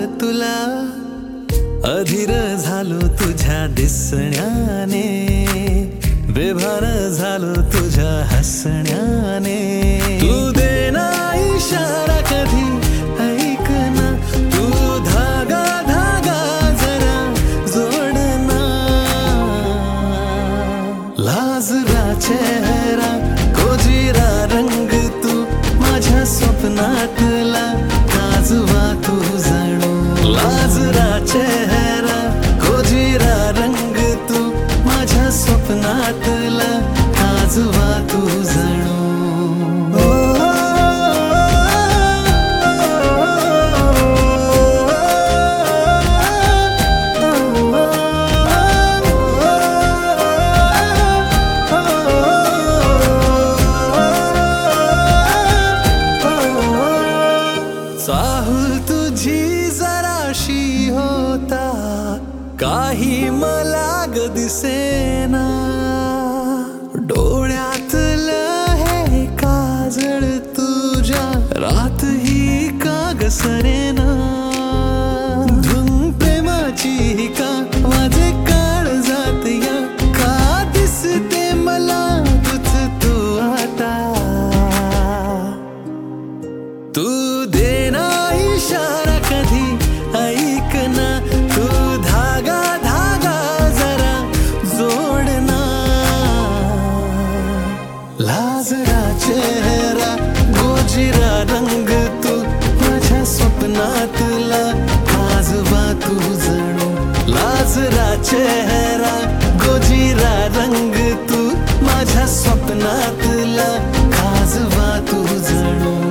तुला, अधीर झालो तुझ्या दिसण्याने, बेभान झालो तुझ्या हसण्याने. तू देना इशारा कधी ऐक ना, तू धागा धागा जरा जोडना. लाजरा चेहरा कोजिरा रंग तू माझ्या स्वप्नातला, काजवा तू जणू. लाजरा चेहरा कोजिरा रंग तू माझ्या स्वप्नातला, काजवा तू जणू. चाहूल तुझी जराशी होता, काही मला ग दिसेना. डोळ्यातलं हे काजळ तुझ्या रात ही का ग सरेना. धुन प्रेमाची ही का माझे काळ जात या, का दिसते मला तुझ तू आता. तू देना इशारा कधी ऐक ना, तू धागा धागा जरा जोडना. लाजरा चेहरा गोजिरा रंग तू माझ्या स्वप्नातला, काजवा तू जणू. लाजरा चेहरा गोजिरा रंग तू माझ्या स्वप्नातला, काजवा तू जणू.